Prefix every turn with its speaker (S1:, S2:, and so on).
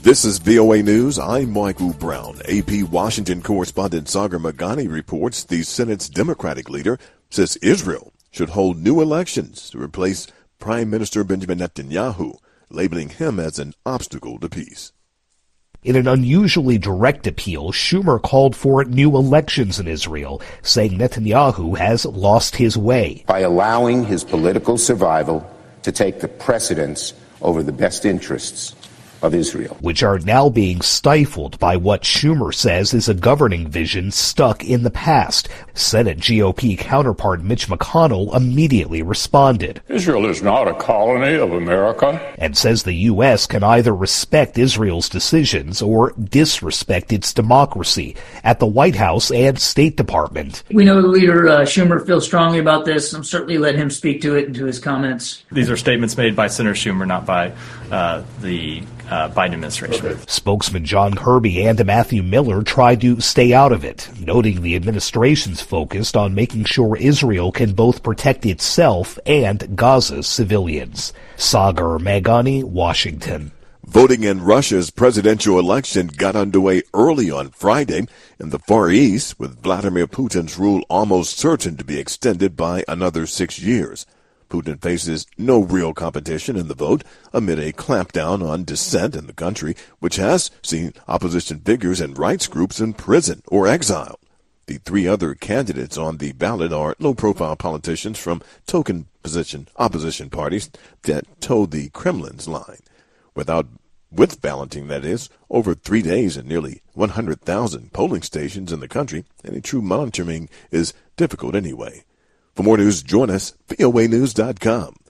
S1: This is VOA News. I'm Michael Brown. AP Washington correspondent Sagar Meghani reports the Senate's Democratic leader says Israel should hold new elections to replace Prime Minister Benjamin Netanyahu, labeling him as an obstacle to peace.
S2: In an unusually direct appeal, Schumer called for new elections in Israel, saying Netanyahu has lost his way.
S3: By allowing his political survival to take the precedence over the best interests of Israel,
S2: which are now being stifled by what Schumer says is a governing vision stuck in the past. Senate GOP counterpart Mitch McConnell immediately responded.
S4: Israel is not a colony of America.
S2: And says the U.S. can either respect Israel's decisions or disrespect its democracy at the White House and State Department.
S5: We know the leader, Schumer, feels strongly about this. I'm certainly let him speak to it and to his comments.
S6: These are statements made by Senator Schumer, not by the Biden administration.
S2: Okay. Spokesman John Kirby and Matthew Miller tried to stay out of it, noting the administration's focused on making sure Israel can both protect itself and Gaza's civilians. Sagar Meghani, Washington.
S1: Voting in Russia's presidential election got underway early on Friday in the Far East, with Vladimir Putin's rule almost certain to be extended by another 6 years. Putin faces no real competition in the vote amid a clampdown on dissent in the country, which has seen opposition figures and rights groups in prison or exiled. The three other candidates on the ballot are low-profile politicians from token opposition parties that toe the Kremlin's line. With balloting, that is, over 3 days and nearly 100,000 polling stations in the country, any true monitoring is difficult anyway. For more news, join us, voanews.com.